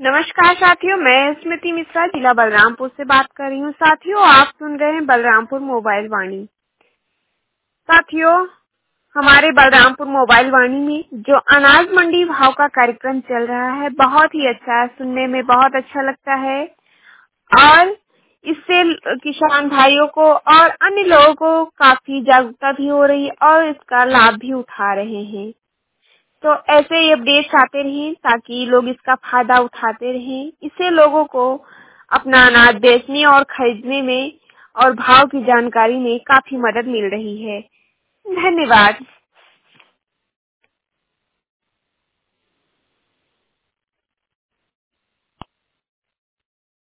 नमस्कार साथियों, मैं स्मृति मिश्रा जिला बलरामपुर से बात कर रही हूँ। साथियों, आप सुन रहे हैं बलरामपुर मोबाइल वाणी। साथियों, हमारे बलरामपुर मोबाइल वाणी में जो अनाज मंडी भाव का कार्यक्रम चल रहा है, बहुत ही अच्छा है, सुनने में बहुत अच्छा लगता है और इससे किसान भाइयों को और अन्य लोगों को काफी जागरूकता भी हो रही है और इसका लाभ भी उठा रहे हैं। तो ऐसे ही अपडेट्स आते रहें ताकि लोग इसका फायदा उठाते रहें। इससे लोगों को अपना अनाज बेचने और खरीदने में और भाव की जानकारी में काफी मदद मिल रही है। धन्यवाद।